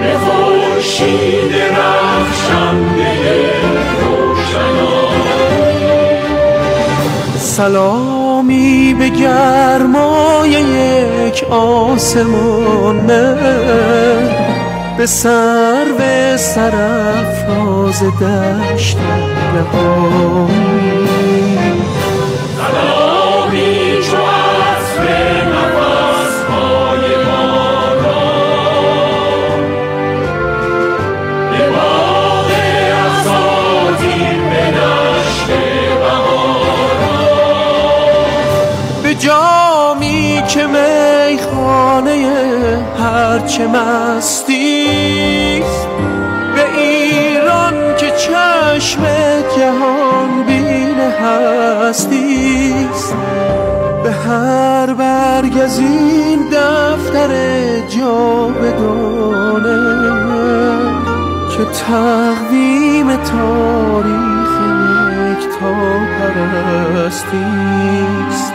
به خورشید رخشنده روشنایی. سلامی به گرمای یک آسمان، به سرو سرافراز دشت نهانی. سلامی چو عصر نفس‌های باران، به باغ اساطیر به دشت بهاران. به جامی که میخانه هرچه مستیست، به ایران که چشم جهان بین هستیست. به هر برگ از این دفتر جاودانه که تقویم تاریخ یکتا پرستیست.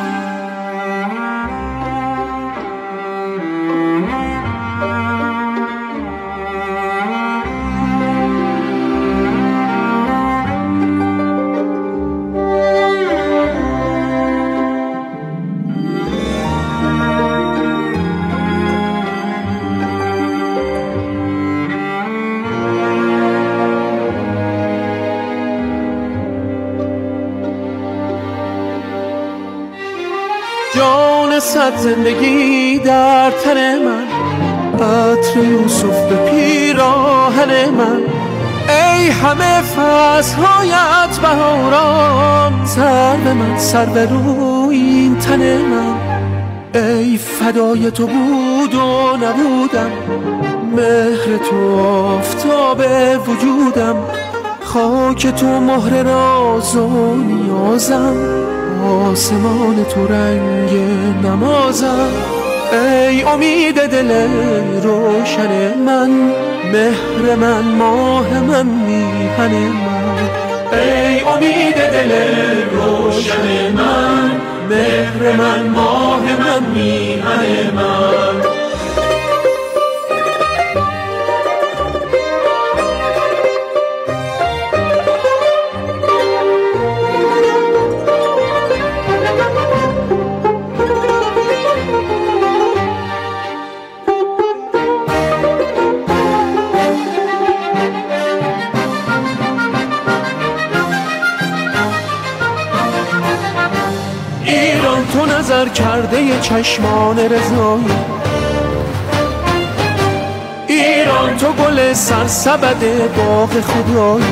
جان صد زندگی در تن من، عطر یوسف به پیراهن من. ای همه فصل‌هایت بهاران، سرو من سرو روی این تن من. ای فدای تو بود و نبودم، مهر تو آفتاب وجودم. خاک تو مهر راز و نیازم، آسمان تو رنگ نمازم. ای امید دل روشن من، مهر من ماه من میهن من. ای امید دل روشن من، مهر من ماه من میهن من. تو نظر کرده چشمان رضایی، ایران تو گل سرسبد باغ خدایی.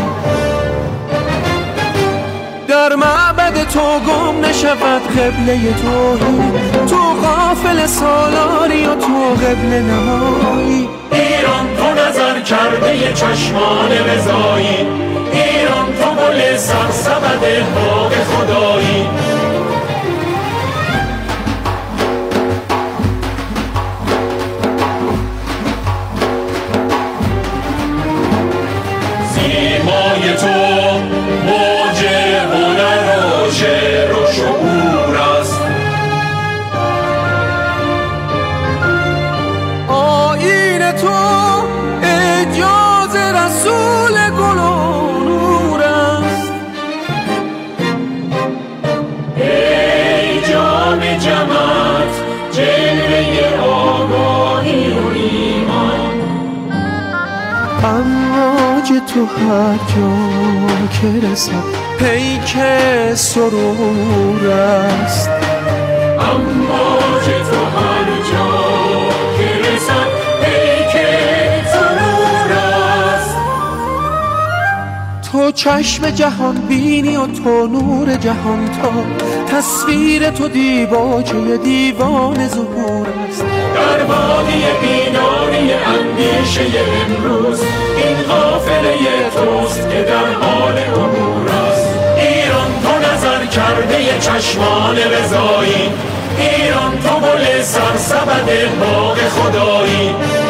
در معبد تو گم نشود قبله توحید، تو غافل سالاری و تو قبله نمایی. ایران تو نظر کرده چشمان رضایی، ایران تو گل سرسبد باغ خدایی. سیمای تو موج هنر و شعر و شعور است، آیین تو اجاز رسول گل و نور است. ای جام جمعت جلوه آگاهی و ایمان. امواج تو هر جا که رسد پیک سرور است. امواج تو هر جا که رسد پیک سرور است. تو چشم جهان بینی و تو نور جهان تا، تصویر تو دیباچه دیوان ظهور است. در وادی بینایی اندیشه امروز، این قافله توست که در حال عبور است. ایران تو نظر کرده چشمان رضایی، ایران تو گل سرسبد باغ خدایی.